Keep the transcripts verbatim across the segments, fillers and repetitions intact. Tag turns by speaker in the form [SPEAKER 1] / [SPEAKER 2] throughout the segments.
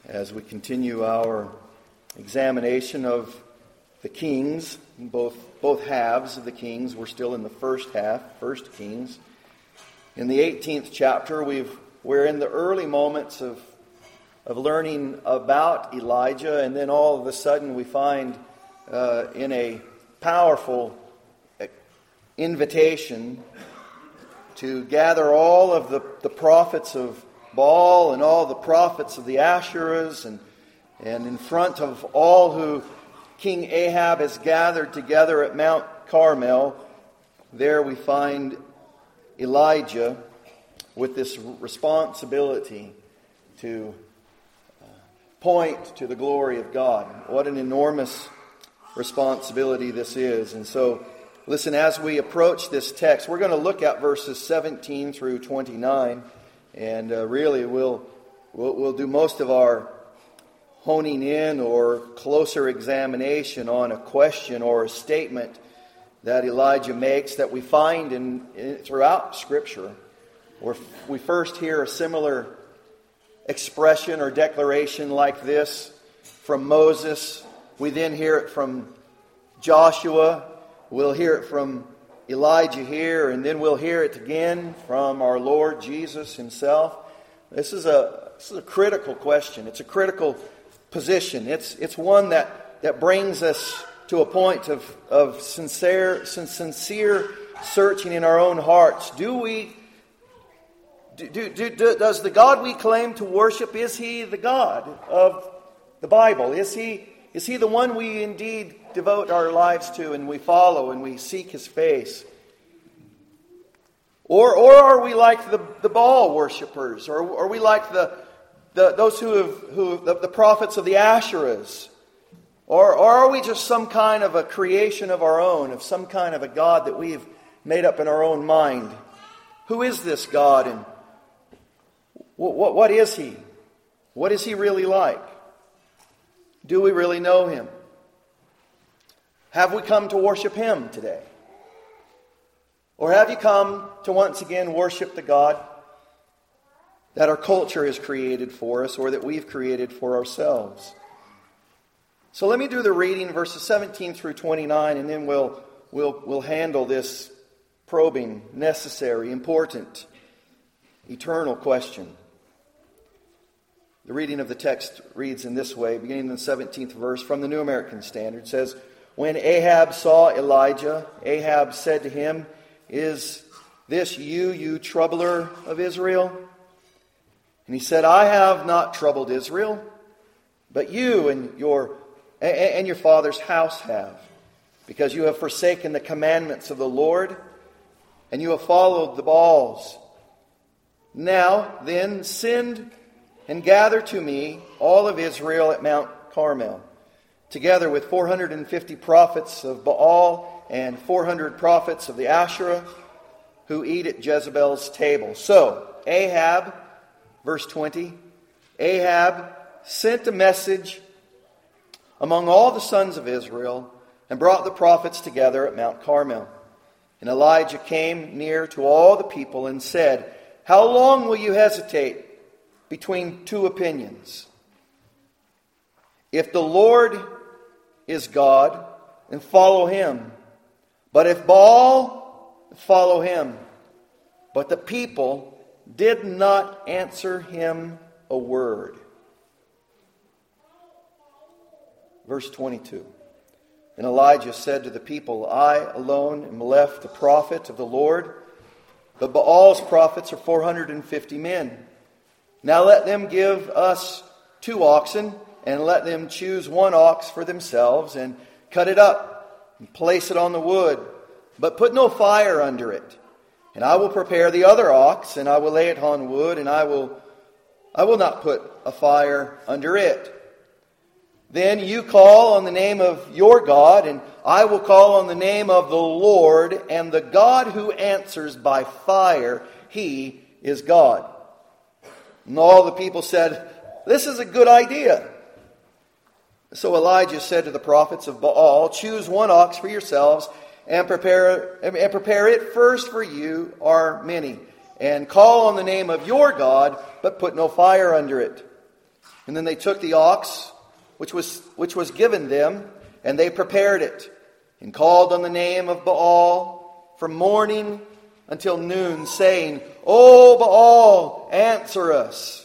[SPEAKER 1] as we continue our examination of the Kings, both both halves of the Kings. We're still in the first half, First Kings. In the eighteenth chapter, we've we're in the early moments of of learning about Elijah, and then all of a sudden we find uh, in a powerful invitation to gather all of the, the prophets of Baal and all the prophets of the Asherahs, and and in front of all who King Ahab has gathered together at Mount Carmel, there we find Elijah with this responsibility to uh, point to the glory of God. What an enormous responsibility this is. And so, listen, as we approach this text, we're going to look at verses seventeen through twenty-nine, and uh, really we'll, we'll we'll do most of our honing in or closer examination on a question or a statement that Elijah makes that we find in, in throughout Scripture. Where we first hear a similar expression or declaration like this from Moses. We then hear it from Joshua. We'll hear it from Elijah here, and then we'll hear it again from our Lord Jesus Himself. This is a this is a critical question. It's a critical position. It's it's one that, that brings us to a point of, of sincere sincere searching in our own hearts. Do we do, do, do, does the God we claim to worship, is He the God of the Bible? Is He is He the one we indeed devote our lives to and we follow and we seek His face? Or or are we like the, the Baal worshippers? Or are we like the The, those who have, who the, the prophets of the Asherahs? Or, or are we just some kind of a creation of our own, of some kind of a God that we've made up in our own mind? Who is this God, and what, what, what is He? What is He really like? Do we really know Him? Have we come to worship Him today? Or have you come to once again worship the God that our culture has created for us, or that we've created for ourselves? So let me do the reading, verses seventeen through twenty-nine, and then we'll we'll we'll handle this probing, necessary, important, eternal question. The reading of the text reads in this way, beginning in the seventeenth verse from the New American Standard. It says, "When Ahab saw Elijah, Ahab said to him, 'Is this you, you troubler of Israel?' And he said, 'I have not troubled Israel, but you and your and your father's house have, because you have forsaken the commandments of the Lord, and you have followed the Baals. Now then, send and gather to me all of Israel at Mount Carmel, together with four hundred fifty prophets of Baal and four hundred prophets of the Asherah, who eat at Jezebel's table.' So Ahab," verse twenty, "Ahab sent a message among all the sons of Israel and brought the prophets together at Mount Carmel. And Elijah came near to all the people and said, 'How long will you hesitate between two opinions? If the Lord is God, then follow Him. But if Baal, follow him.' But the people did not answer him a word." Verse twenty-two. "And Elijah said to the people, 'I alone am left the prophet of the Lord, but Baal's prophets are four hundred fifty men. Now let them give us two oxen, and let them choose one ox for themselves, and cut it up, and place it on the wood, but put no fire under it. And I will prepare the other ox, and I will lay it on wood, and I will I will not put a fire under it. Then you call on the name of your God, and I will call on the name of the Lord, and the God who answers by fire, He is God.' And all the people said, 'This is a good idea.' So Elijah said to the prophets of Baal, 'Choose one ox for yourselves, and prepare and prepare it first, for you are many. And call on the name of your God, but put no fire under it.' And then they took the ox, which was, which was given them, and they prepared it, and called on the name of Baal from morning until noon, saying, O Baal, answer us.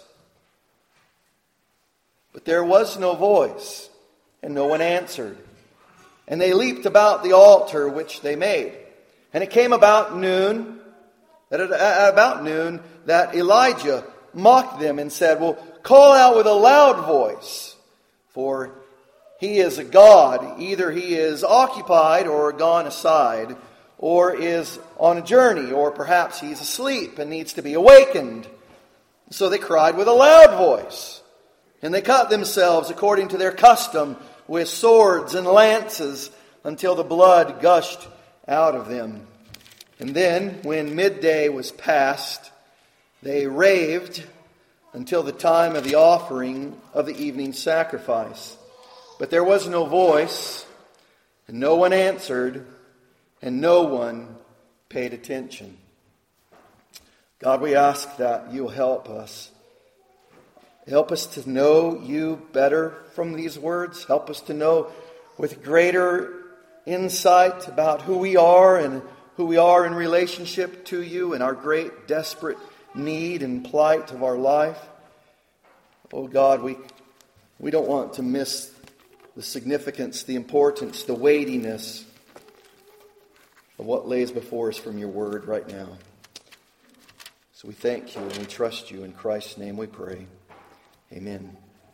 [SPEAKER 1] But there was no voice, and no one answered. And they leaped about the altar which they made. And it came about noon, that at about noon, that Elijah mocked them and said, Well, call out with a loud voice, for he is a god. Either he is occupied or gone aside, or is on a journey, or perhaps he's asleep and needs to be awakened. So they cried with a loud voice, and they cut themselves according to their custom with swords and lances until the blood gushed out of them. And then, when midday was past, they raved until the time of the offering of the evening sacrifice. But there was no voice, and no one answered, and no one paid attention. God, we ask that you'll help us. Help us to know you better from these words. Help us to know with greater insight about who we are and who we are in relationship to you and our great desperate need and plight of our life. Oh God, we, we don't want to miss the significance, the importance, the weightiness of what lays before us from your word right now. So we thank you and we trust you. In Christ's name we pray. Amen.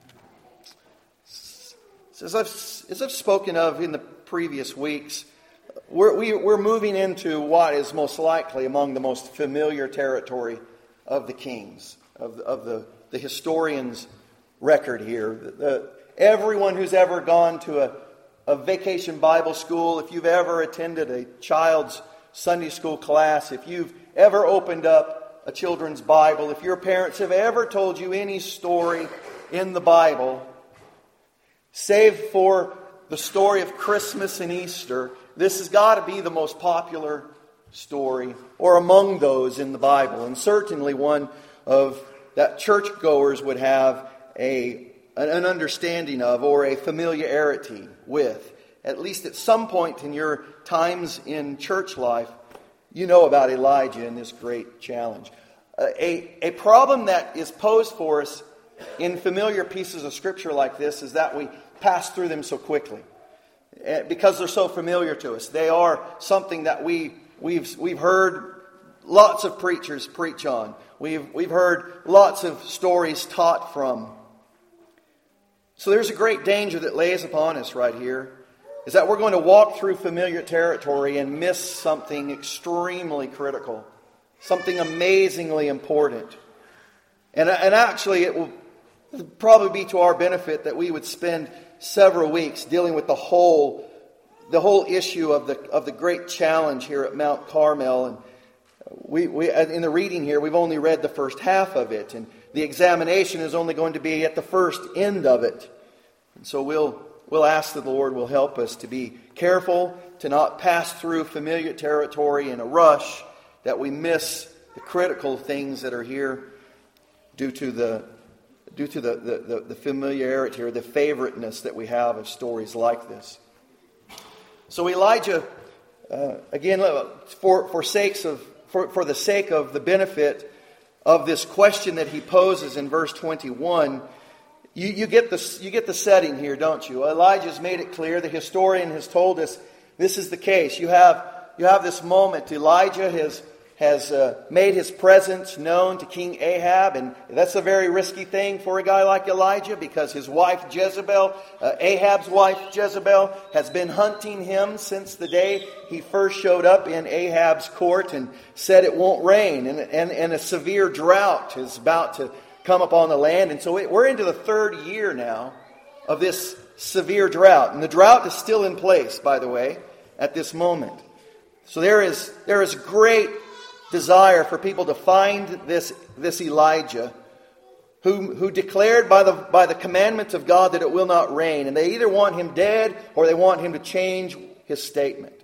[SPEAKER 1] So as I've, as I've spoken of in the previous weeks, we're, we, we're moving into what is most likely among the most familiar territory of the Kings, of, of the, the historian's record here. The, the, everyone who's ever gone to a, a vacation Bible school, if you've ever attended a child's Sunday school class, if you've ever opened up a children's Bible, if your parents have ever told you any story in the Bible, save for the story of Christmas and Easter, this has got to be the most popular story, or among those in the Bible, and certainly one of that churchgoers would have a an understanding of, or a familiarity with. At least at some point in your times in church life, you know about Elijah and this great challenge. A, a problem that is posed for us in familiar pieces of Scripture like this is that we pass through them so quickly. Because they're so familiar to us. They are something that we, we've, we've heard lots of preachers preach on. We've, we've heard lots of stories taught from. So there's a great danger that lays upon us right here, is that we're going to walk through familiar territory and miss something extremely critical, something amazingly important. And, and actually, it will probably be to our benefit that we would spend several weeks dealing with the whole, the whole issue of the of the great challenge here at Mount Carmel. And we, we in the reading here, we've only read the first half of it, and the examination is only going to be at the first end of it. And so we'll we'll ask that the Lord will help us to be careful to not pass through familiar territory in a rush, that we miss the critical things that are here due to the due to the, the, the, the familiarity or the favoriteness that we have of stories like this. So Elijah, uh, again, for for sakes of for, for the sake of the benefit of this question that he poses in verse twenty-one, you, you get the you get the setting here, don't you? Elijah's made it clear. The historian has told us this is the case. You have you have this moment. Elijah has has uh, made his presence known to King Ahab, and that's a very risky thing for a guy like Elijah, because his wife Jezebel, uh, Ahab's wife Jezebel, has been hunting him since the day he first showed up in Ahab's court and said it won't rain, and, and, and a severe drought is about to come upon the land. And so it, we're into the third year now of this severe drought, and the drought is still in place, by the way, at this moment. So there is there is great desire for people to find this, this Elijah who, who declared by the, by the commandments of God that it will not rain. And they either want him dead or they want him to change his statement.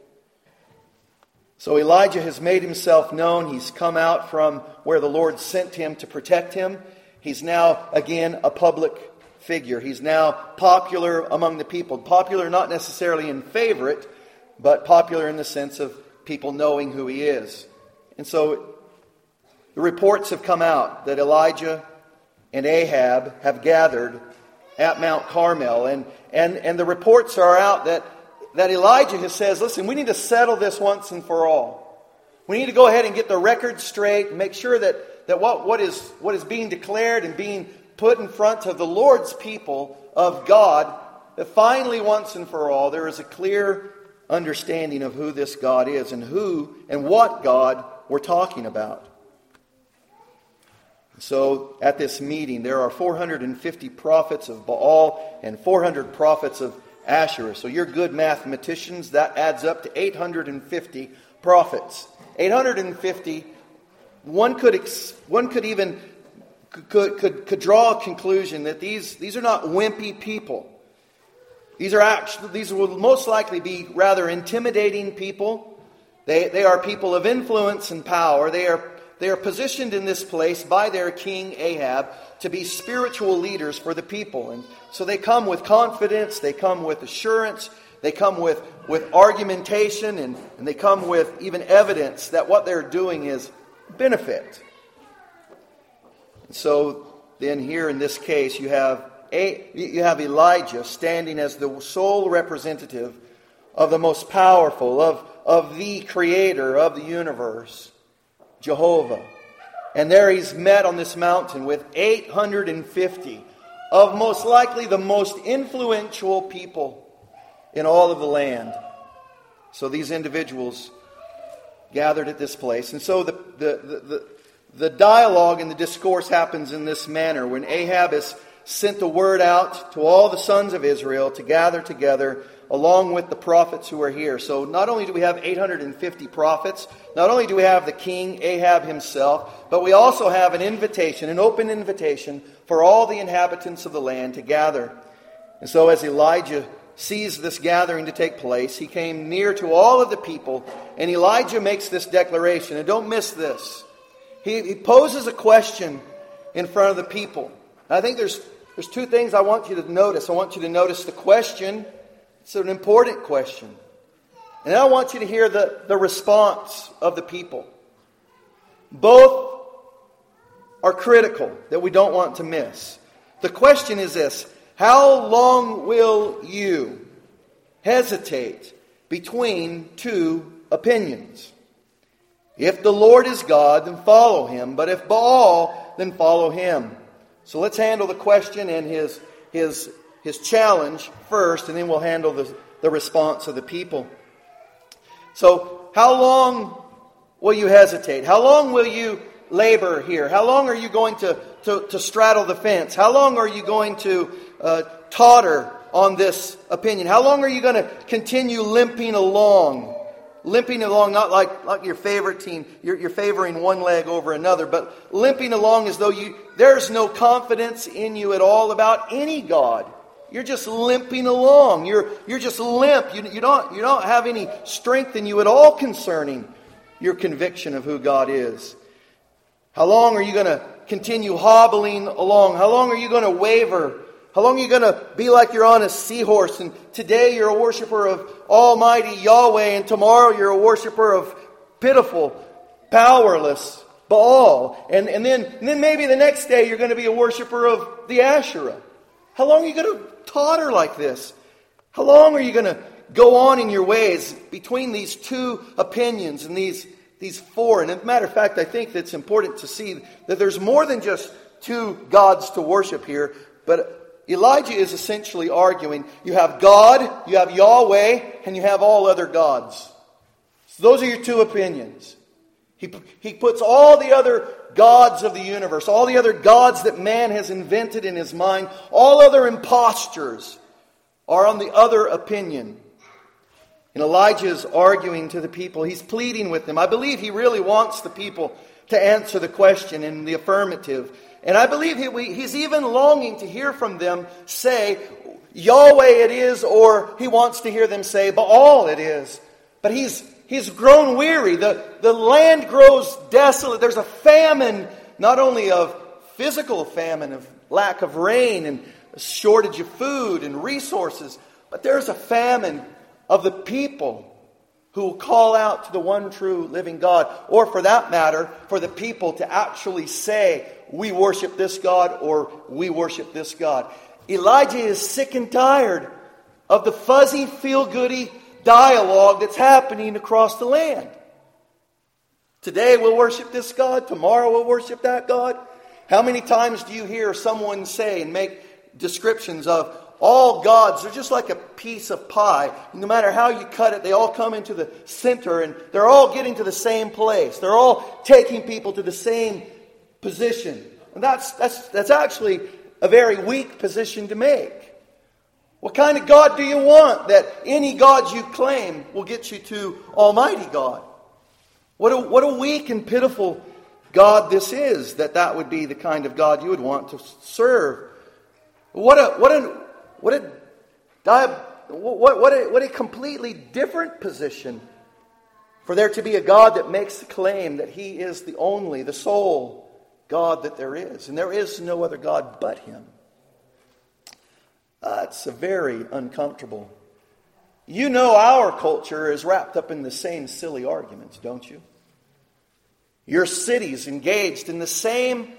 [SPEAKER 1] So Elijah has made himself known. He's come out from where the Lord sent him to protect him. He's now, again, a public figure. He's now popular among the people. Popular not necessarily in favorite, but popular in the sense of people knowing who he is. And so the reports have come out that Elijah and Ahab have gathered at Mount Carmel. And, and, and the reports are out that, that Elijah has says, listen, we need to settle this once and for all. We need to go ahead and get the record straight and make sure that, that what, what, is, what is being declared and being put in front of the Lord's people of God, that finally once and for all there is a clear understanding of who this God is and who and what God we're talking about. So at this meeting there are four hundred fifty prophets of Baal and four hundred prophets of Asherah. So you're good mathematicians. That adds up to eight hundred fifty prophets. eight hundred fifty. One could ex- one could even could, could could draw a conclusion that these these are not wimpy people. These are actually these will most likely be rather intimidating people. They they are people of influence and power. They are they are positioned in this place by their king Ahab to be spiritual leaders for the people. And so they come with confidence, they come with assurance, they come with, with argumentation, and, and they come with even evidence that what they're doing is benefit. And so then here in this case you have a, you have Elijah standing as the sole representative of the most powerful, of, of the creator of the universe, Jehovah. And there he's met on this mountain with eight hundred fifty of most likely the most influential people in all of the land. So these individuals gathered at this place. And so the, the, the, the, the dialogue and the discourse happens in this manner. When Ahab has sent the word out to all the sons of Israel to gather together along with the prophets who are here. So not only do we have eight hundred fifty prophets, not only do we have the king Ahab himself, but we also have an invitation, an open invitation for all the inhabitants of the land to gather. And so as Elijah sees this gathering to take place, he came near to all of the people, and Elijah makes this declaration. And don't miss this. He, he poses a question in front of the people. I think there's there's two things I want you to notice. I want you to notice the question. It's an important question. And then I want you to hear the, the response of the people. Both are critical that we don't want to miss. The question is this: how long will you hesitate between two opinions? If the Lord is God, then follow Him. But if Baal, then follow him. So let's handle the question and his his his challenge first, and then we'll handle the, the response of the people. So how long will you hesitate? How long will you labor here? How long are you going to, to, to straddle the fence? How long are you going to uh, totter on this opinion? How long are you going to continue limping along? Limping along, not like, like your favorite team, you're, you're favoring one leg over another, but limping along as though you there's no confidence in you at all about any God. You're just limping along. You're you're just limp. You, you don't you don't have any strength in you at all concerning your conviction of who God is. How long are you going to continue hobbling along? How long are you going to waver? How long are you going to be like you're on a seahorse, and today you're a worshiper of Almighty Yahweh, and tomorrow you're a worshiper of pitiful, powerless Baal, and, and, then, and then maybe the next day you're going to be a worshiper of the Asherah. How long are you going to totter like this? How long are you going to go on in your ways between these two opinions and these, these four? And as a matter of fact, I think that it's important to see that there's more than just two gods to worship here, but Elijah is essentially arguing you have God, you have Yahweh, and you have all other gods. So those are your two opinions. He, he puts all the other gods of the universe, all the other gods that man has invented in his mind, all other impostures are on the other opinion. And Elijah is arguing to the people. He's pleading with them. I believe he really wants the people to answer the question in the affirmative. And I believe he, he's even longing to hear from them say, Yahweh it is, or he wants to hear them say, Baal it is. But he's he's grown weary. The, the land grows desolate. There's a famine, not only of physical famine, of lack of rain, and a shortage of food and resources, but there's a famine of the people who will call out to the one true living God, or for that matter, for the people to actually say, we worship this God or we worship this God. Elijah is sick and tired of the fuzzy, feel-goody dialogue that's happening across the land. Today we'll worship this God, tomorrow we'll worship that God. How many times do you hear someone say and make descriptions of all gods? They're just like a piece of pie. No matter how you cut it, they all come into the center and they're all getting to the same place. They're all taking people to the same position. And that's that's that's actually a very weak position to make. What kind of God do you want that any God you claim will get you to Almighty God? What a, what a weak and pitiful God this is, that that would be the kind of God you would want to serve. What a what a what a what what a, what a completely different position for there to be a God that makes the claim that He is the only, the sole God that there is, and there is no other God but Him. Uh, it's a very uncomfortable. You know our culture is wrapped up in the same silly arguments, don't you? Your city's engaged in the same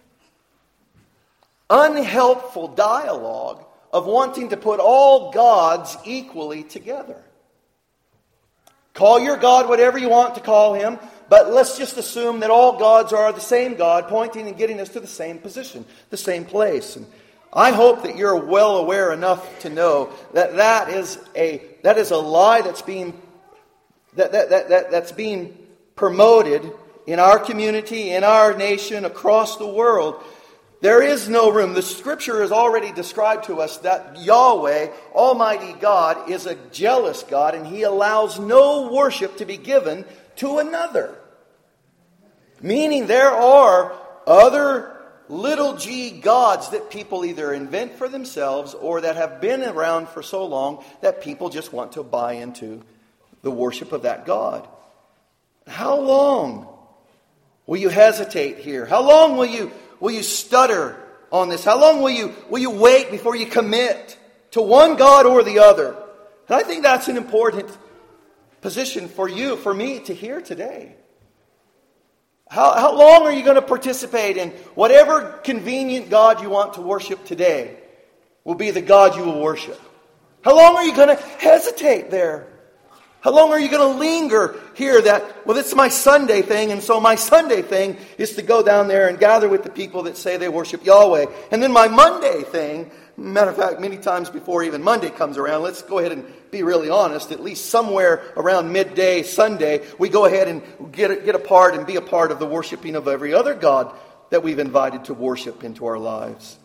[SPEAKER 1] unhelpful dialogue of wanting to put all gods equally together. Call your God whatever you want to call Him, but let's just assume that all gods are the same God, pointing and getting us to the same position, the same place. And I hope that you're well aware enough to know that that is a that is a lie that's being that that, that, that that's being promoted in our community, in our nation, across the world. There is no room. The Scripture has already described to us that Yahweh, Almighty God, is a jealous God, and He allows no worship to be given to another. Meaning there are other little g gods that people either invent for themselves or that have been around for so long that people just want to buy into the worship of that God. How long will you hesitate here? How long will you will you stutter on this? How long will you will you wait before you commit to one God or the other? And I think that's an important position for you, for me to hear today. How, how long are you going to participate in whatever convenient God you want to worship today will be the God you will worship? How long are you going to hesitate there? How long are you going to linger here that, well, it's my Sunday thing, and so my Sunday thing is to go down there and gather with the people that say they worship Yahweh. And then my Monday thing, matter of fact, many times before even Monday comes around, let's go ahead and be really honest, at least somewhere around midday Sunday, we go ahead and get, get a part and be a part of the worshiping of every other God that we've invited to worship into our lives.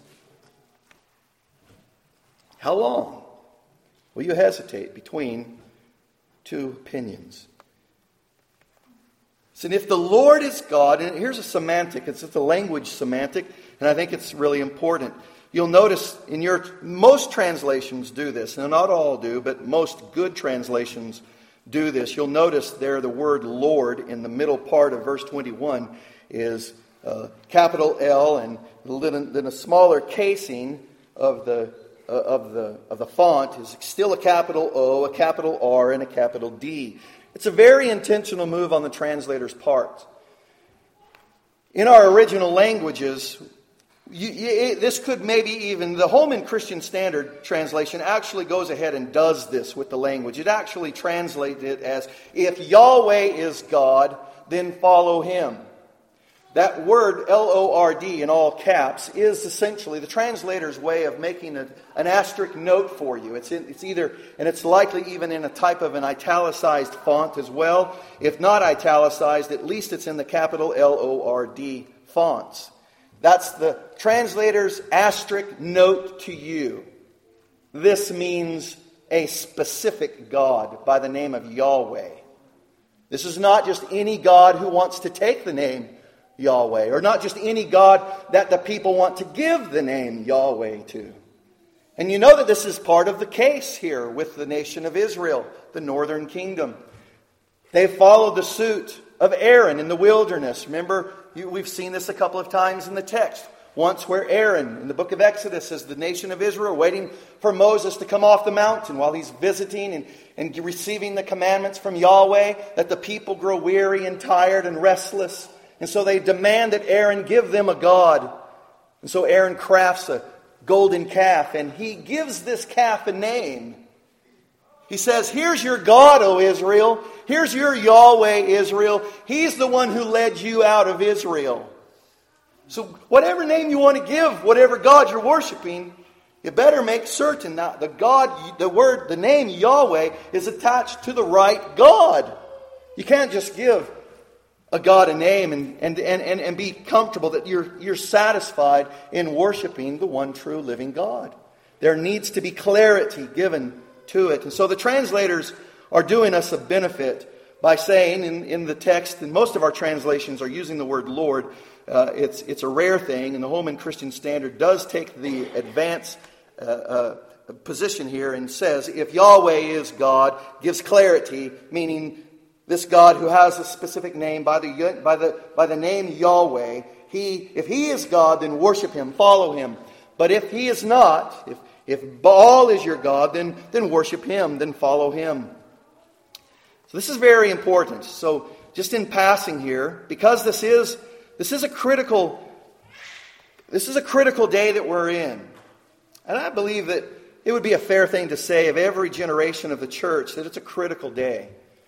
[SPEAKER 1] How long will you hesitate between two opinions? So if the Lord is God, and here's a semantic, it's a language semantic, and I think it's really important. You'll notice in your, most translations do this, and not all do, but most good translations do this. You'll notice there the word Lord in the middle part of verse twenty-one is uh, capital L, and then a smaller casing of the uh, of the of the font is still a capital O, a capital R, and a capital D. It's a very intentional move on the translator's part. In our original languages, You, you, this could maybe even, the Holman Christian Standard translation actually goes ahead and does this with the language. It actually translates it as, if Yahweh is God, then follow Him. That word, L O R D in all caps, is essentially the translator's way of making a, an asterisk note for you. It's, in, it's either, and it's likely even in a type of an italicized font as well. If not italicized, at least it's in the capital L O R D fonts. That's the translator's asterisk note to you. This means a specific God by the name of Yahweh. This is not just any God who wants to take the name Yahweh, or not just any God that the people want to give the name Yahweh to. And you know that this is part of the case here with the nation of Israel, the northern kingdom. They followed the suit of Aaron in the wilderness. Remember, we've seen this a couple of times in the text. once where Aaron, in the book of Exodus, as the nation of Israel, waiting for Moses to come off the mountain while he's visiting and, and receiving the commandments from Yahweh, that the people grow weary and tired and restless. And so they demand that Aaron give them a god. And so Aaron crafts a golden calf, and he gives this calf a name. He says, here's your God, O Israel. Here's your Yahweh, Israel. He's the one who led you out of Israel. So whatever name you want to give, whatever God you're worshiping, you better make certain that the God, the word, the name Yahweh is attached to the right God. You can't just give a God a name and, and, and, and, and be comfortable that you're, you're satisfied in worshiping the one true living God. There needs to be clarity given to it. And so the translators are doing us a benefit by saying in, in the text, and most of our translations are using the word Lord. Uh, it's, it's a rare thing, and the Holman Christian Standard does take the advanced uh, uh, position here and says, if Yahweh is God, gives clarity, meaning this God who has a specific name by the by the by the name Yahweh, he if he is God, then worship him, follow him. But if he is not, if if Baal is your God, then then worship him, then follow him. So this is very important. So just in passing here, because this is this is a critical this is a critical day that we're in. And I believe that it would be a fair thing to say of every generation of the church that it's a critical day.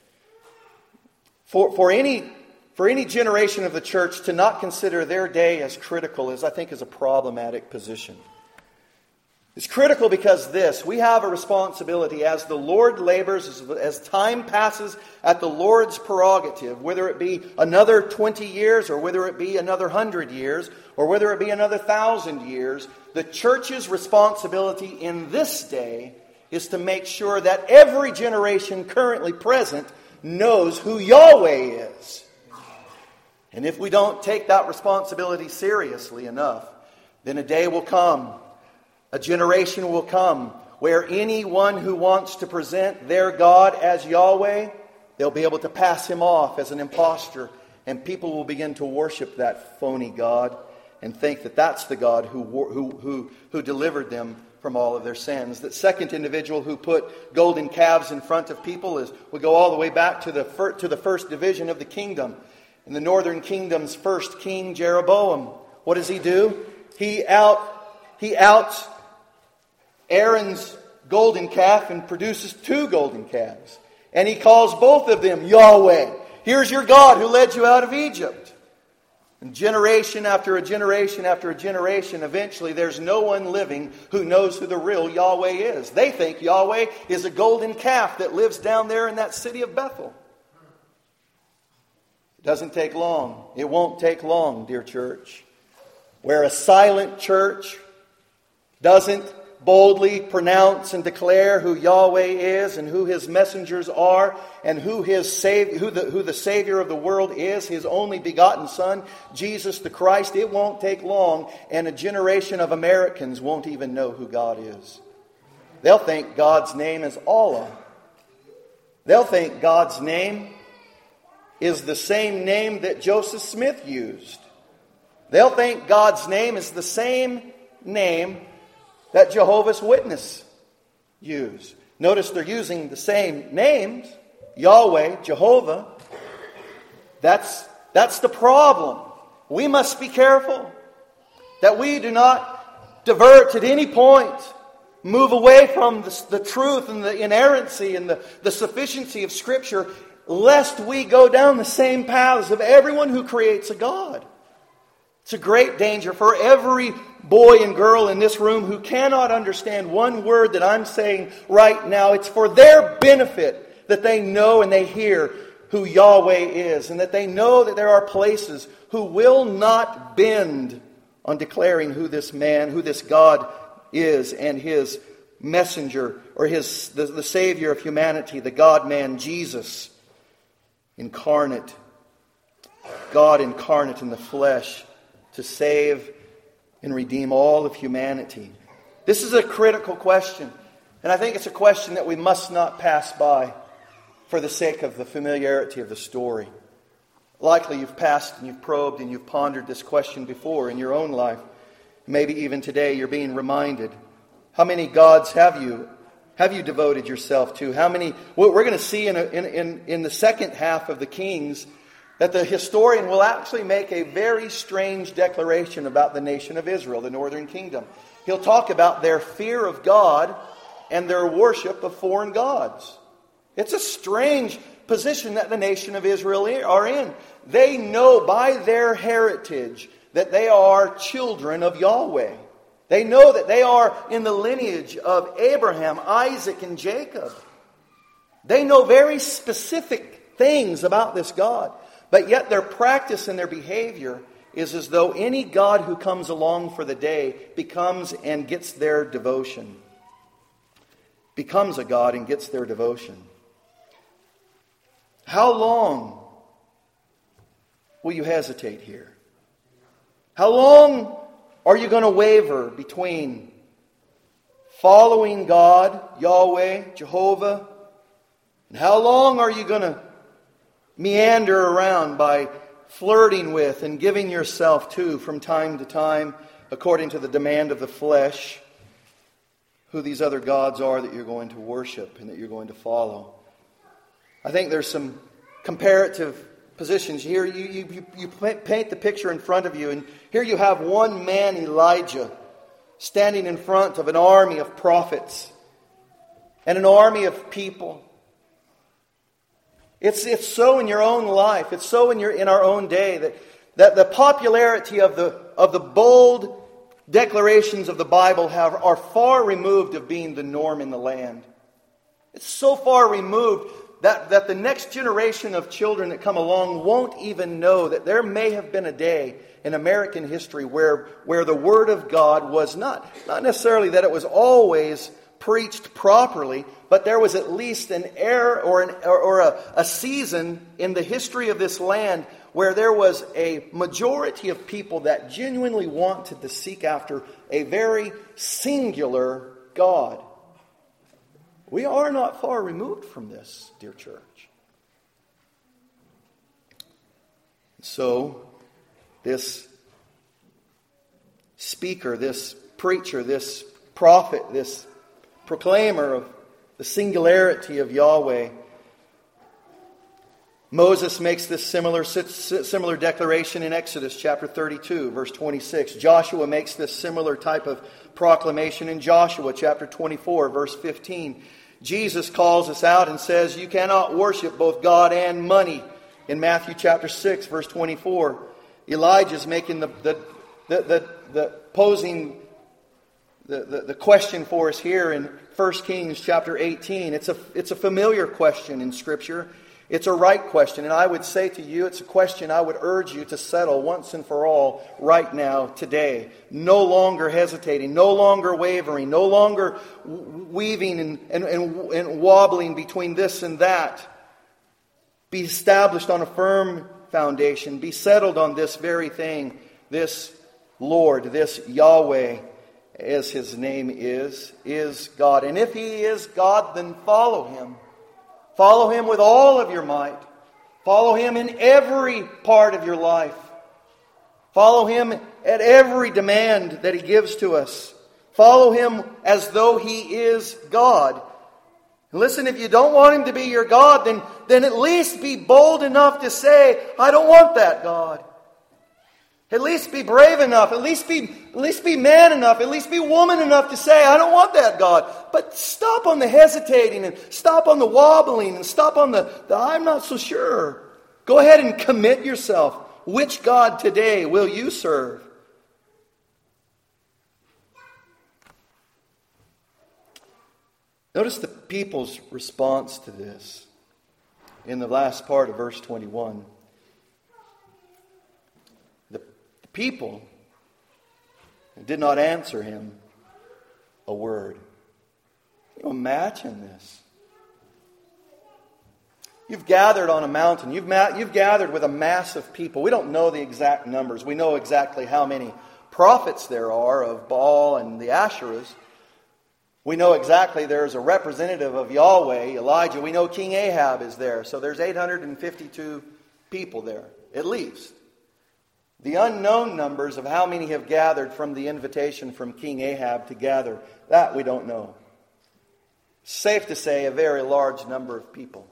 [SPEAKER 1] For, for, any, for any generation of the church to not consider their day as critical is, I think, is a problematic position. It's critical because this, we have a responsibility as the Lord labors, as, as time passes at the Lord's prerogative, whether it be another twenty years or whether it be another hundred years or whether it be another thousand years, the church's responsibility in this day is to make sure that every generation currently present knows who Yahweh is. And if we don't take that responsibility seriously enough, then a day will come, a generation will come, where anyone who wants to present their God as Yahweh, they'll be able to pass him off as an impostor, and people will begin to worship that phony God and think that that's the God who, who, who, who delivered them from all of their sins. That second individual who put golden calves in front of people is, we go all the way back to the, fir- to the first division of the kingdom. In the northern kingdom's first king, Jeroboam. What does he do? He out, he outs Aaron's golden calf and produces two golden calves. And he calls both of them Yahweh. Here's your God who led you out of Egypt. And generation after a generation after a generation, eventually there's no one living who knows who the real Yahweh is. They think Yahweh is a golden calf that lives down there in that city of Bethel. It doesn't take long. It won't take long, dear church, where a silent church doesn't boldly pronounce and declare who Yahweh is and who His messengers are and who His Savior, who the, who the Savior of the world is, His only begotten Son, Jesus the Christ. It won't take long, and a generation of Americans won't even know who God is. They'll think God's name is Allah. They'll think God's name is the same name that Joseph Smith used. They'll think God's name is the same name that Jehovah's Witnesses use. Notice they're using the same names, Yahweh, Jehovah. That's, that's the problem. We must be careful that we do not divert at any point, move away from the, the truth and the inerrancy and the, the sufficiency of Scripture, lest we go down the same paths of everyone who creates a God. It's a great danger for every boy and girl in this room who cannot understand one word that I'm saying right now. It's for their benefit that they know and they hear who Yahweh is, and that they know that there are places who will not bend on declaring who this man, who this God is, and His messenger, or his the, the Savior of humanity, the God-man Jesus, incarnate, God incarnate in the flesh, to save and redeem all of humanity. This is a critical question. And I think it's a question that we must not pass by for the sake of the familiarity of the story. Likely you've passed and you've probed and you've pondered this question before in your own life. Maybe even today you're being reminded. How many gods have you have you devoted yourself to? How many? Well, we're going to see in, a, in in in the second half of the Kings that the historian will actually make a very strange declaration about the nation of Israel, the northern kingdom. He'll talk about their fear of God and their worship of foreign gods. It's a strange position that the nation of Israel are in. They know by their heritage that they are children of Yahweh. They know that they are in the lineage of Abraham, Isaac, and Jacob. They know very specific things about this God. But yet their practice and their behavior is as though any God who comes along for the day becomes and gets their devotion. Becomes a God and gets their devotion. How long will you hesitate here? How long are you going to waver between following God, Yahweh, Jehovah? And how long are you going to meander around by flirting with and giving yourself to from time to time, according to the demand of the flesh, who these other gods are that you're going to worship and that you're going to follow? I think there's some comparative positions here. You, you, you paint the picture in front of you, and here you have one man, Elijah, standing in front of an army of prophets and an army of people. It's, it's so in your own life, it's so in your in our own day that, that the popularity of the of the bold declarations of the Bible have, are far removed of being the norm in the land. It's so far removed that, that the next generation of children that come along won't even know that there may have been a day in American history where, where the Word of God was not, not necessarily that it was always preached properly, but there was at least an era or, an, or, or a, a season in the history of this land where there was a majority of people that genuinely wanted to seek after a very singular God. We are not far removed from this, dear church. So, this speaker, this preacher, this prophet, this proclaimer of the singularity of Yahweh, Moses makes this similar, similar declaration in Exodus chapter thirty-two, verse twenty-six. Joshua makes this similar type of proclamation in Joshua chapter twenty-four, verse fifteen. Jesus calls us out and says, you cannot worship both God and money in Matthew chapter six, verse twenty-four. Elijah's making the, the, the, the, the posing the, the, the question for us here in First Kings chapter eighteen. It's a, it's a familiar question in Scripture. It's a right question, and I would say to you, it's a question I would urge you to settle once and for all right now, today. No longer hesitating, no longer wavering, no longer weaving and, and, and, and wobbling between this and that. Be established on a firm foundation. Be settled on this very thing, this Lord, this Yahweh, as His name is, is God. And if He is God, then follow Him. Follow Him with all of your might. Follow Him in every part of your life. Follow Him at every demand that He gives to us. Follow Him as though He is God. And listen, if you don't want Him to be your God, then, then at least be bold enough to say, I don't want that God. At least be brave enough. At least be, at least be man enough. At least be woman enough to say, I don't want that God. But stop on the hesitating and stop on the wobbling and stop on the, the I'm not so sure. Go ahead and commit yourself. Which God today will you serve? Notice the people's response to this in the last part of verse twenty-one. People did not answer him a word. Can you imagine this? You've gathered on a mountain. You've, ma- you've gathered with a mass of people. We don't know the exact numbers. We know exactly how many prophets there are of Baal and the Asherahs. We know exactly there's a representative of Yahweh, Elijah. We know King Ahab is there. So there's eight hundred fifty-two people there, at least. The unknown numbers of how many have gathered from the invitation from King Ahab to gather, that we don't know. Safe to say, a very large number of people.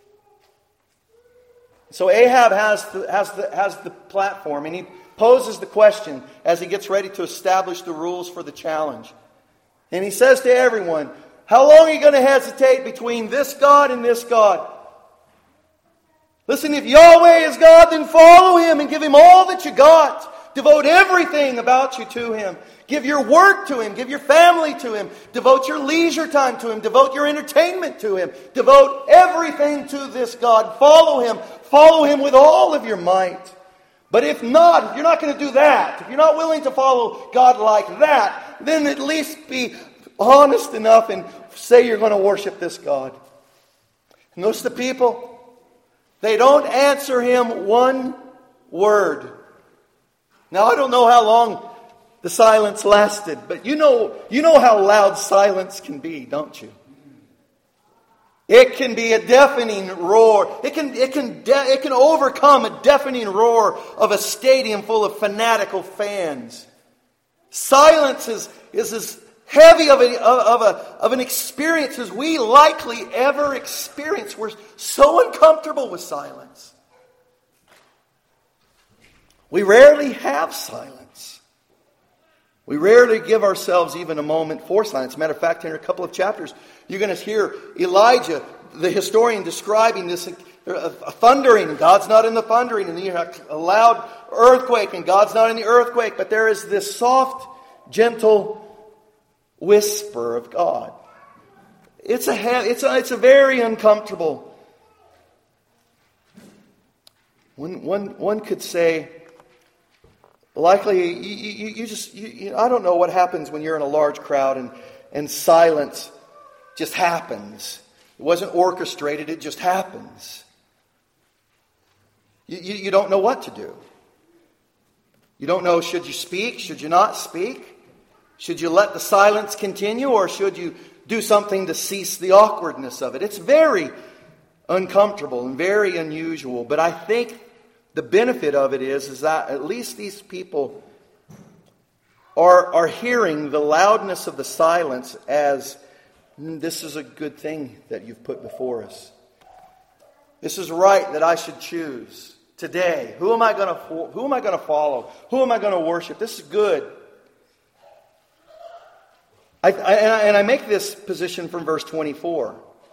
[SPEAKER 1] So Ahab has the, has the, has the platform, and he poses the question as he gets ready to establish the rules for the challenge. And he says to everyone, how long are you going to hesitate between this God and this God? Listen, if Yahweh is God, then follow Him and give Him all that you got. Devote everything about you to Him. Give your work to Him. Give your family to Him. Devote your leisure time to Him. Devote your entertainment to Him. Devote everything to this God. Follow Him. Follow Him with all of your might. But if not, if you're not going to do that, if you're not willing to follow God like that, then at least be honest enough and say you're going to worship this God. And notice the people. They don't answer him one word. Now, I don't know how long the silence lasted, but you know, you know how loud silence can be, don't you? It can be a deafening roar. It can, it can, de- it can overcome a deafening roar of a stadium full of fanatical fans. Silence is, is as heavy of, a, of, a, of an experience as we likely ever experience. We're so uncomfortable with silence. We rarely have silence. We rarely give ourselves even a moment for silence. Matter of fact, in a couple of chapters, you're going to hear Elijah, the historian, describing this a thundering, and God's not in the thundering, and you have a loud earthquake, and God's not in the earthquake, but there is this soft, gentle whisper of God. It's a it's a, it's a very uncomfortable. One one one could say, likely you, you, you just you, you, I don't know what happens when you're in a large crowd and and silence just happens. It wasn't orchestrated; it just happens. You, you you don't know what to do. You don't know, should you speak? Should you not speak? Should you let the silence continue, or should you do something to cease the awkwardness of it? It's very uncomfortable and very unusual. But I think the benefit of it is, is that at least these people are, are hearing the loudness of the silence as, this is a good thing that you've put before us. This is right that I should choose today. Who am I going to who am I going to follow? Who am I going to worship? This is good. I, I, and I make this position from verse twenty-four.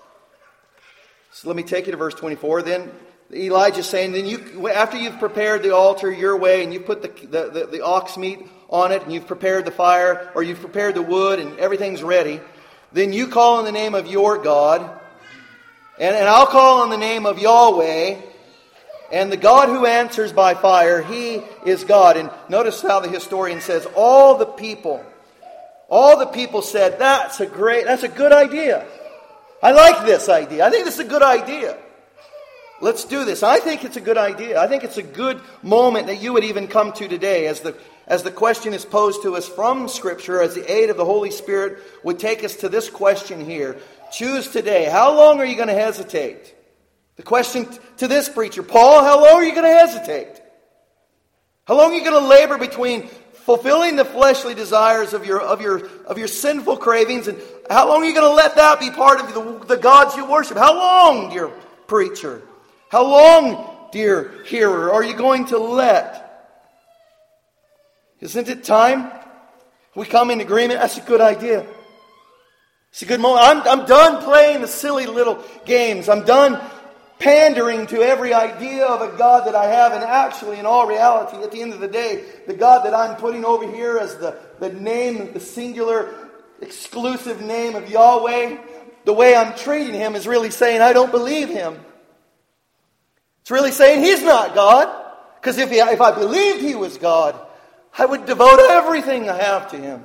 [SPEAKER 1] So let me take you to verse twenty-four. Then Elijah's saying, then you, after you've prepared the altar your way, and you've put the, the, the, the ox meat on it, and you've prepared the fire, or you've prepared the wood, and everything's ready, then you call on the name of your God, and, and I'll call on the name of Yahweh, and the God who answers by fire, He is God. And notice how the historian says, all the people All the people said, that's a great, that's a good idea. I like this idea. I think this is a good idea. Let's do this. I think it's a good idea. I think it's a good moment that you would even come to today as the, as the question is posed to us from Scripture, as the aid of the Holy Spirit would take us to this question here. Choose today. How long are you going to hesitate? The question to this preacher, Paul, how long are you going to hesitate? How long are you going to labor between fulfilling the fleshly desires of your of your of your sinful cravings, and how long are you going to let that be part of the, the gods you worship? How long, dear preacher? How long, dear hearer, are you going to let? Isn't it time we come in agreement? That's a good idea. It's a good moment. I'm I'm done playing the silly little games. I'm done pandering to every idea of a God that I have, and actually, in all reality, at the end of the day, the God that I'm putting over here as the, the name, the singular, exclusive name of Yahweh, the way I'm treating Him is really saying, I don't believe Him. It's really saying He's not God. Because if, he, if I believed He was God, I would devote everything I have to Him.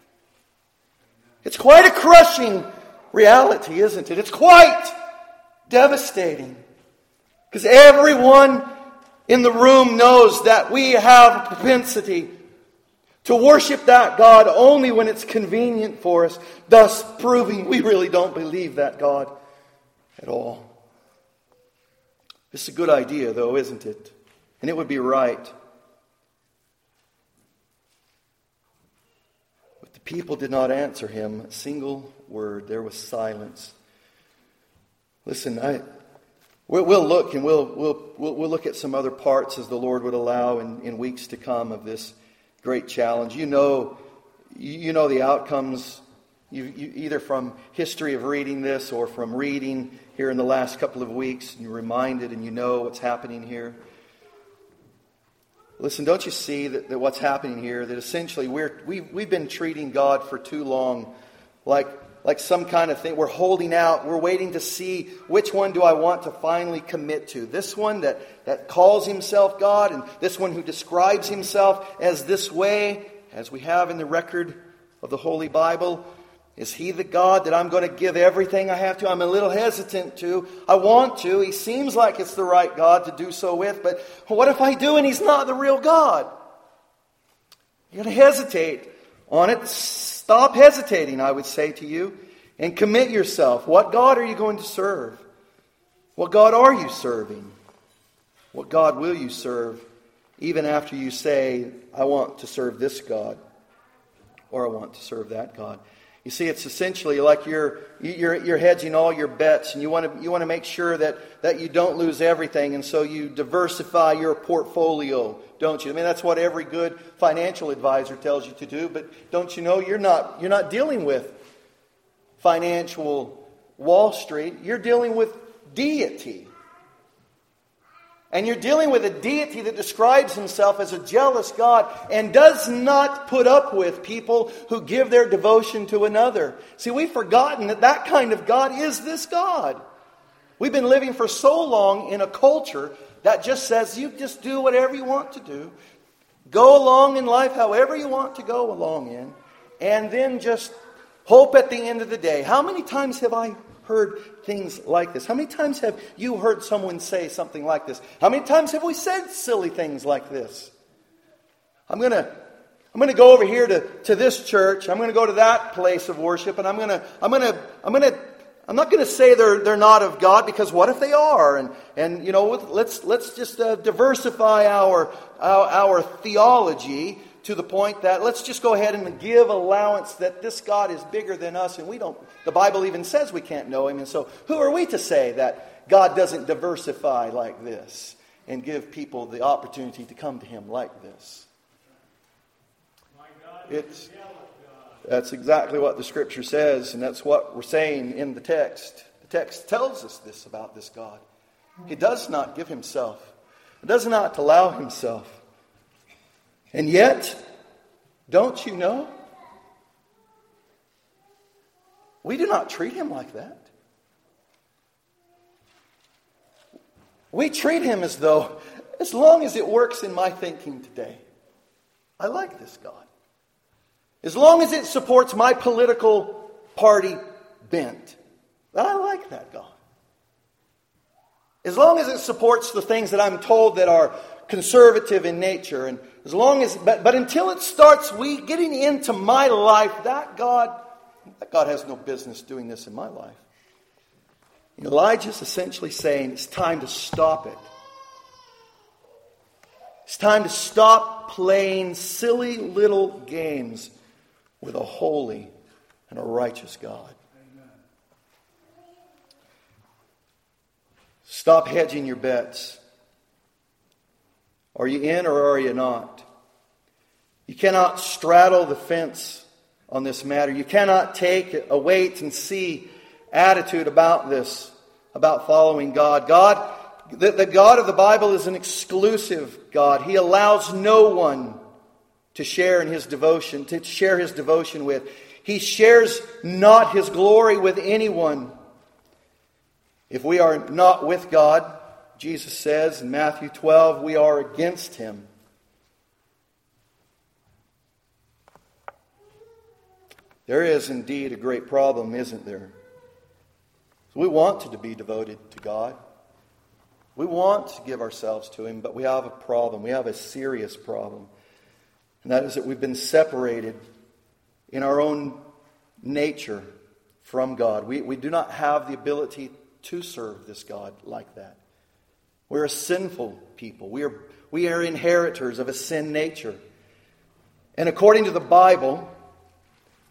[SPEAKER 1] It's quite a crushing reality, isn't it? It's quite devastating. Because everyone in the room knows that we have a propensity to worship that God only when it's convenient for us, thus proving we really don't believe that God at all. This is a good idea, though, isn't it? And it would be right. people did not answer him a single word. There was silence. Listen, I, we'll, we'll look and we'll, we'll, we'll, we'll look at some other parts as the Lord would allow in, in weeks to come of this great challenge. You know, you know the outcomes, you, you, either from history of reading this or from reading here in the last couple of weeks. You're reminded and you know what's happening here. Listen, don't you see that, that what's happening here, that essentially we're, we, we've been treating God for too long like, like some kind of thing. We're holding out. We're waiting to see which one do I want to finally commit to. This one that, that calls himself God, and this one who describes himself as this way, as we have in the record of the Holy Bible. Is he the God that I'm going to give everything I have to? I'm a little hesitant to. I want to. He seems like it's the right God to do so with. But what if I do and he's not the real God? You're going to hesitate on it. Stop hesitating, I would say to you. And commit yourself. What God are you going to serve? What God are you serving? What God will you serve? Even after you say, I want to serve this God. Or I want to serve that God. You see, it's essentially like you're you're you're hedging all your bets, and you want to you want to make sure that, that you don't lose everything, and so you diversify your portfolio, don't you? I mean, that's what every good financial advisor tells you to do. But don't you know you're not you're not dealing with financial Wall Street. You're dealing with deity. And you're dealing with a deity that describes himself as a jealous God and does not put up with people who give their devotion to another. See, we've forgotten that that kind of God is this God. We've been living for so long in a culture that just says you just do whatever you want to do. Go along in life however you want to go along in. And then just hope at the end of the day. How many times have I heard things like this? How many times have you heard someone say something like this? How many times have we said silly things like this? I'm going to I'm going to go over here to, to this church. I'm going to go to that place of worship, and I'm going to I'm going to I'm going to I'm not going to say they're they're not of God, because what if they are? And and you know, let's let's just uh, diversify our, our our theology to the point that let's just go ahead and give allowance that this God is bigger than us, and we don't, the Bible even says we can't know him, and so who are we to say that God doesn't diversify like this and give people the opportunity to come to him like this? It's, that's exactly what the Scripture says, and that's what we're saying in the text. The text tells us this about this God. He does not give himself. He does not allow himself. And yet, don't you know? We do not treat him like that. We treat him as though, as long as it works in my thinking today, I like this God. As long as it supports my political party bent, I like that God. As long as it supports the things that I'm told that are conservative in nature, and as long as, but, but until it starts we getting into my life, that God, that God has no business doing this in my life. Elijah's essentially saying it's time to stop it. It's time to stop playing silly little games with a holy and a righteous God. Amen. Stop hedging your bets. Are you in or are you not? You cannot straddle the fence on this matter. You cannot take a wait and see attitude about this, about following God. God, the, the God of the Bible is an exclusive God. He allows no one to share in his devotion, to share his devotion with. He shares not his glory with anyone. If we are not with God, Jesus says in Matthew twelve, we are against him. There is indeed a great problem, isn't there? We want to be devoted to God. We want to give ourselves to him, but we have a problem. We have a serious problem. And that is that we've been separated in our own nature from God. We, we do not have the ability to serve this God like that. We're a sinful people. We are, we are inheritors of a sin nature. And according to the Bible,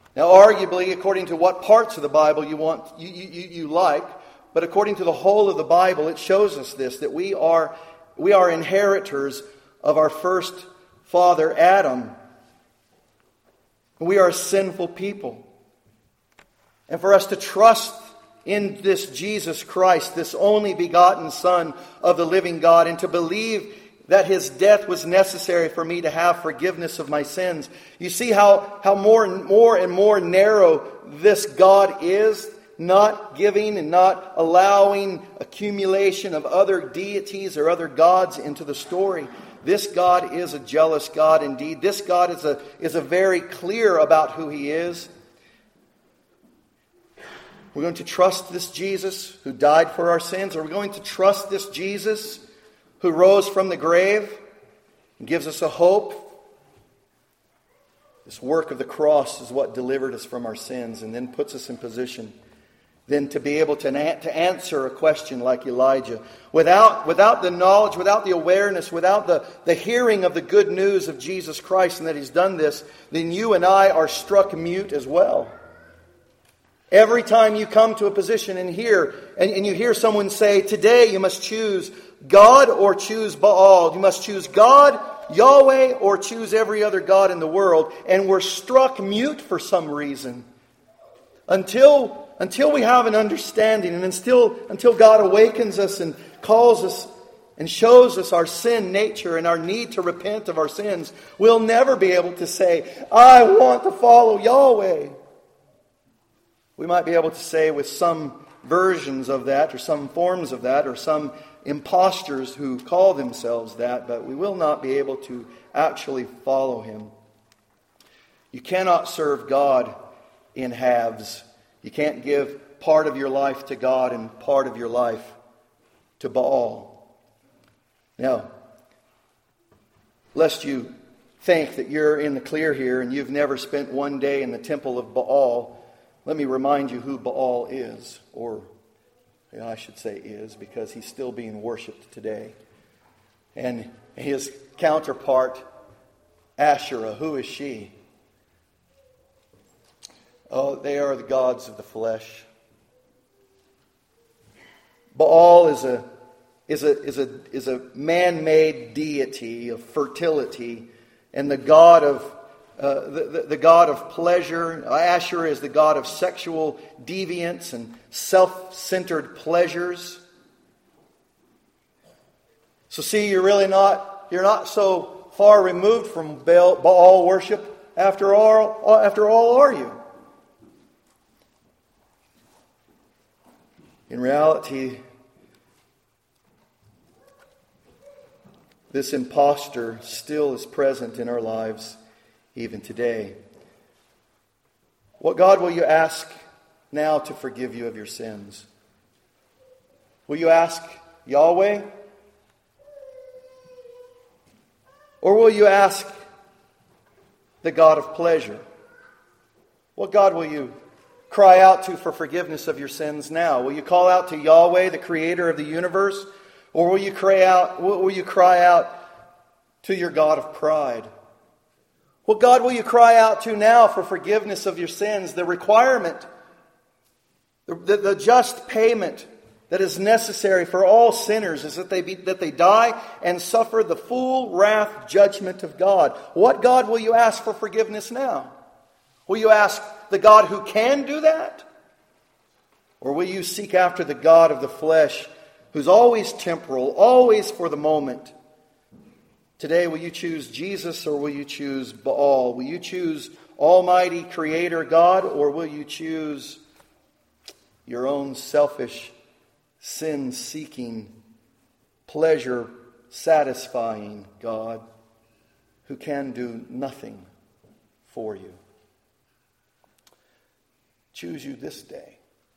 [SPEAKER 1] Now, arguably, according to what parts of the Bible you want, you, you, you like, but according to the whole of the Bible, it shows us this, that we are, we are inheritors of our first father, Adam. We are a sinful people. And for us to trust in this Jesus Christ, this only begotten Son of the living God, and to believe that His death was necessary for me to have forgiveness of my sins. You see how, how more and more and more narrow this God is, not giving and not allowing accumulation of other deities or other gods into the story. This God is a jealous God indeed. This God is a, is a very clear about who He is. We're going to trust this Jesus who died for our sins. Are we going to trust this Jesus who rose from the grave and gives us a hope? This work of the cross is what delivered us from our sins and then puts us in position then to be able to, to answer a question like Elijah. Without, without the knowledge, without the awareness, without the, the hearing of the good news of Jesus Christ and that He's done this, then you and I are struck mute as well. Every time you come to a position and hear, and, and you hear someone say, today you must choose God or choose Baal. You must choose God, Yahweh, or choose every other god in the world. And we're struck mute for some reason. Until, until we have an understanding and until, until God awakens us and calls us and shows us our sin nature and our need to repent of our sins, we'll never be able to say, I want to follow Yahweh. We might be able to say with some versions of that or some forms of that or some impostors who call themselves that, but we will not be able to actually follow Him. You cannot serve God in halves. You can't give part of your life to God and part of your life to Baal. Now, lest you think that you're in the clear here and you've never spent one day in the temple of Baal, let me remind you who Baal is, or yeah, I should say is, because he's still being worshipped today. And his counterpart, Asherah, who is she? Oh, they are the gods of the flesh. Baal is a is a is a is a man-made deity of fertility, and the god of uh, the, the, the god of pleasure. Asherah is the god of sexual deviance and self-centered pleasures. So see, you're really not you're not so far removed from Baal, Baal worship after all. After all, are you? In reality, this impostor still is present in our lives even today. What God will you ask now to forgive you of your sins? Will you ask Yahweh? Or will you ask the God of pleasure? What God will you cry out to for forgiveness of your sins now? Will you call out to Yahweh, the creator of the universe? Or will you cry out, will you cry out to your God of pride? What God will you cry out to now for forgiveness of your sins? The requirement, the, the, the just payment that is necessary for all sinners is that they be, that they die and suffer the full wrath judgment of God. What God will you ask for forgiveness now? Will you ask the God who can do that? Or will you seek after the God of the flesh, who's always temporal, always for the moment? Today, will you choose Jesus or will you choose Baal? Will you choose Almighty Creator God, or will you choose your own selfish, sin-seeking, pleasure-satisfying God who can do nothing for you? Choose you this day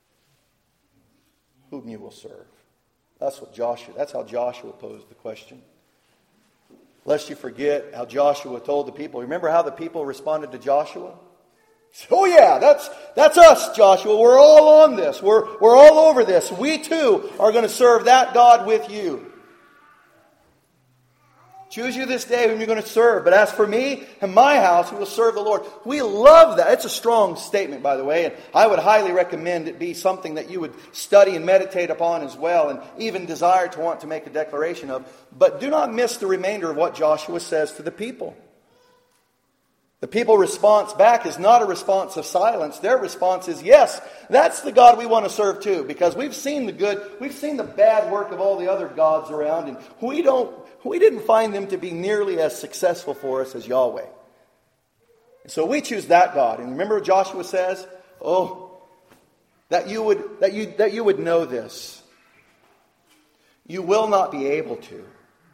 [SPEAKER 1] whom you will serve. That's what Joshua, that's how Joshua posed the question. Lest you forget how Joshua told the people. Remember how the people responded to Joshua? Oh yeah, that's that's us, Joshua. We're all on this. We're we're all over this. We too are going to serve that God with you. Choose you this day whom you're going to serve. But as for me and my house, we will serve the Lord. We love that. It's a strong statement, by the way. And I would highly recommend it be something that you would study and meditate upon as well. And even desire to want to make a declaration of. But do not miss the remainder of what Joshua says to the people. The people's response back is not a response of silence. Their response is, yes, that's the God we want to serve too. Because we've seen the good, we've seen the bad work of all the other gods around. And we don't, we didn't find them to be nearly as successful for us as Yahweh. And so we choose that God. And remember what Joshua says? Oh, that you would, that you, that you would know this. You will not be able to.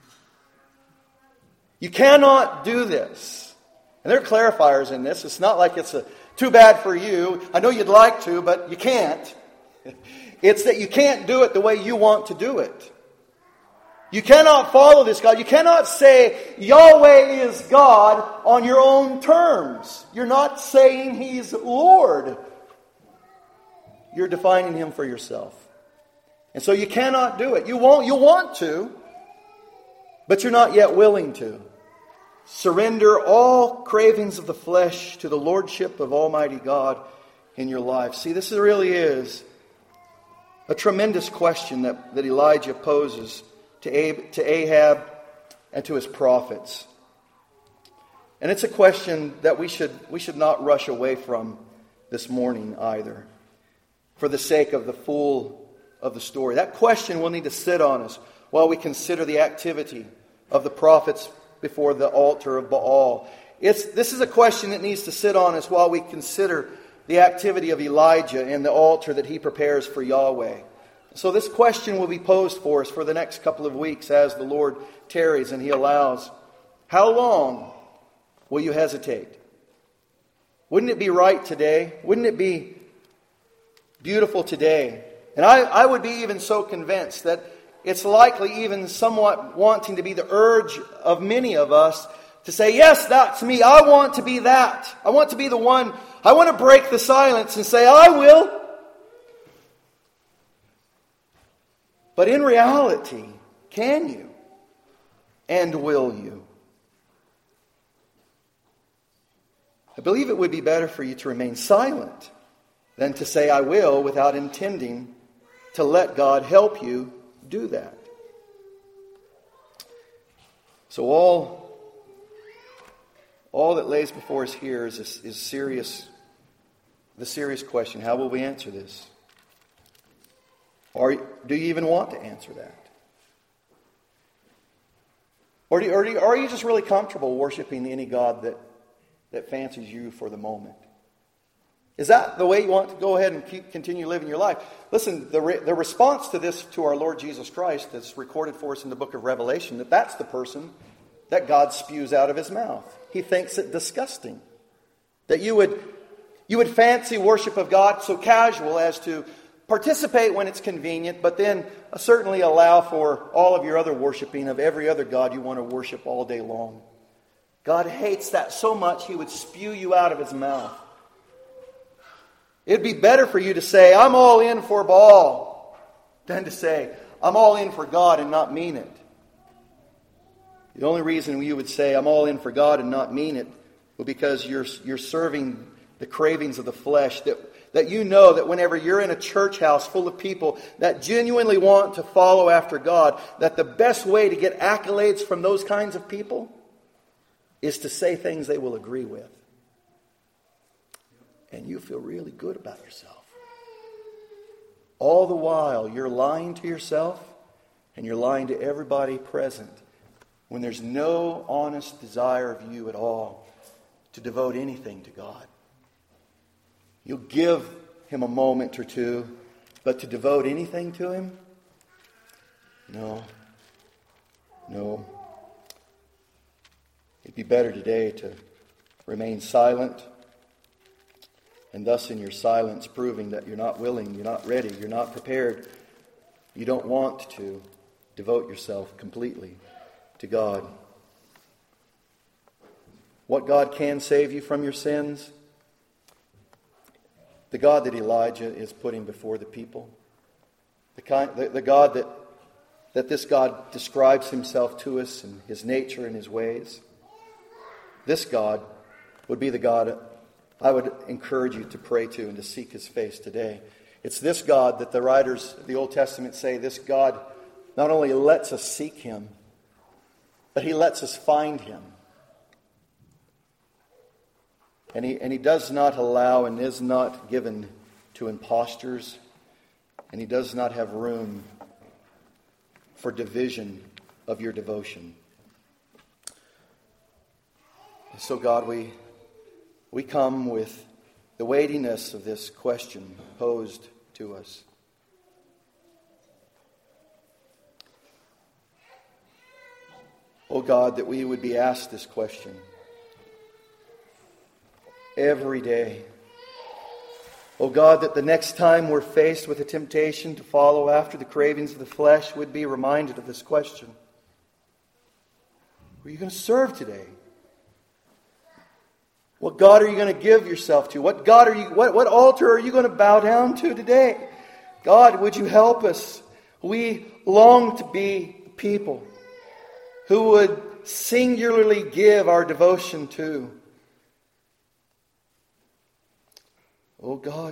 [SPEAKER 1] You cannot do this. And there are clarifiers in this. It's not like it's a, too bad for you. I know you'd like to, but you can't. It's that you can't do it the way you want to do it. You cannot follow this God. You cannot say Yahweh is God on your own terms. You're not saying He's Lord. You're defining Him for yourself. And so you cannot do it. You won't, you want to, but you're not yet willing to. Surrender all cravings of the flesh to the Lordship of Almighty God in your life. See, this really is a tremendous question that, that Elijah poses to, Ab, to Ahab and to his prophets. And it's a question that we should, we should not rush away from this morning either, for the sake of the fool of the story. That question will need to sit on us while we consider the activity of the prophets before the altar of Baal. It's, this is a question that needs to sit on us while we consider the activity of Elijah and the altar that he prepares for Yahweh. So this question will be posed for us for the next couple of weeks as the Lord tarries and He allows. How long will you hesitate? Wouldn't it be right today? Wouldn't it be beautiful today? And I, I would be even so convinced that it's likely even somewhat wanting to be the urge of many of us to say, yes, that's me. I want to be that. I want to be the one. I want to break the silence and say, I will. But in reality, can you? And will you? I believe it would be better for you to remain silent than to say, I will, without intending to let God help you do that. So all, all that lays before us here is, is serious, the serious question, how will we answer this? Or do you even want to answer that? Or, do you, or, do you, or are you just really comfortable worshiping any God that, that fancies you for the moment? Is that the way you want to go ahead and keep continue living your life? Listen, the, re, the response to this, to our Lord Jesus Christ, that's recorded for us in the book of Revelation, that that's the person that God spews out of His mouth. He thinks it disgusting. That you would, you would fancy worship of God so casual as to participate when it's convenient, but then certainly allow for all of your other worshiping of every other God you want to worship all day long. God hates that so much He would spew you out of His mouth. It'd be better for you to say, I'm all in for Baal, than to say, I'm all in for God and not mean it. The only reason you would say, I'm all in for God and not mean it, well, because you're, you're serving the cravings of the flesh. That, that you know that whenever you're in a church house full of people that genuinely want to follow after God, that the best way to get accolades from those kinds of people is to say things they will agree with. And you feel really good about yourself. All the while, you're lying to yourself and you're lying to everybody present when there's no honest desire of you at all to devote anything to God. You'll give Him a moment or two, but to devote anything to Him? No. No. It'd be better today to remain silent. And thus in your silence proving that you're not willing, you're not ready, you're not prepared. You don't want to devote yourself completely to God. What God can save you from your sins? The God that Elijah is putting before the people. The, kind, the, the God that, that this God describes himself to us and his nature and his ways. This God would be the God I would encourage you to pray to and to seek his face today. It's this God that the writers of the Old Testament say, this God not only lets us seek him, but he lets us find him. And he, and he does not allow and is not given to impostors. And he does not have room for division of your devotion. So God, we, we come with the weightiness of this question posed to us. Oh God, that we would be asked this question every day. Oh God, that the next time we're faced with a temptation to follow after the cravings of the flesh, we'd be reminded of this question. Who are you going to serve today? What God are you going to give yourself to? What God are you? What, what altar are you going to bow down to today? God, would you help us? We long to be people who would singularly give our devotion to. Oh God,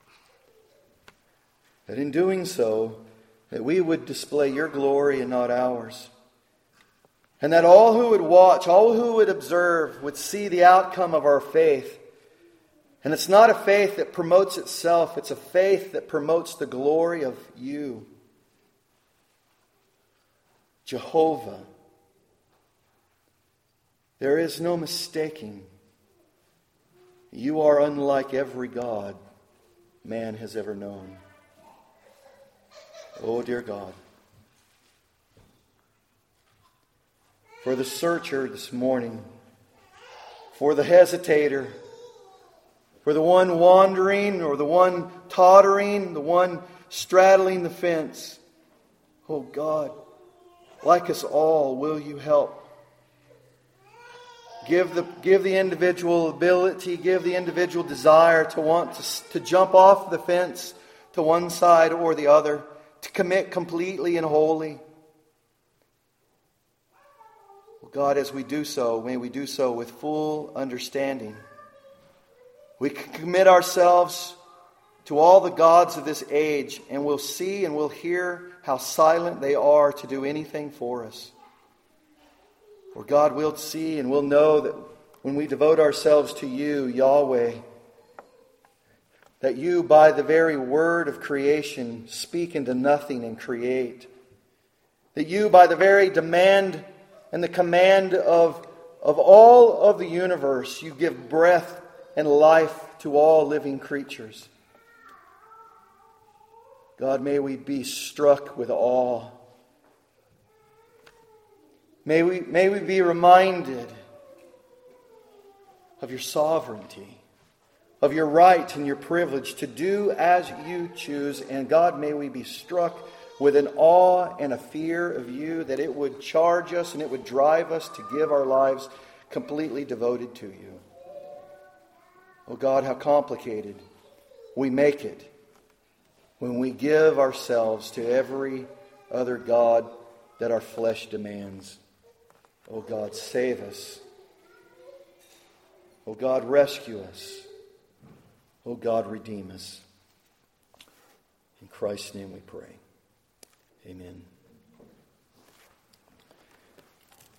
[SPEAKER 1] that in doing so, that we would display your glory and not ours. And that all who would watch, all who would observe, would see the outcome of our faith. And it's not a faith that promotes itself, it's a faith that promotes the glory of you. Jehovah. There is no mistaking. You are unlike every God man has ever known. Oh, dear God. For the searcher this morning, for the hesitator, for the one wandering or the one tottering, the one straddling the fence. Oh God, like us all, will you help? Give the, give the individual ability, give the individual desire to want to, to jump off the fence to one side or the other, to commit completely and wholly. God, as we do so, may we do so with full understanding. We can commit ourselves to all the gods of this age, and we'll see and we'll hear how silent they are to do anything for us. Or God, we'll see and we'll know that when we devote ourselves to you, Yahweh, that you, by the very word of creation, speak into nothing and create. That you, by the very demand and the command of, of all of the universe, you give breath and life to all living creatures. God, may we be struck with awe. May we, may we be reminded of your sovereignty, of your right and your privilege to do as you choose. And God, may we be struck with an awe and a fear of you, that it would charge us and it would drive us to give our lives completely devoted to you. Oh God, how complicated we make it when we give ourselves to every other god that our flesh demands. Oh God, save us. Oh God, rescue us. Oh God, redeem us. In Christ's name we pray. Amen.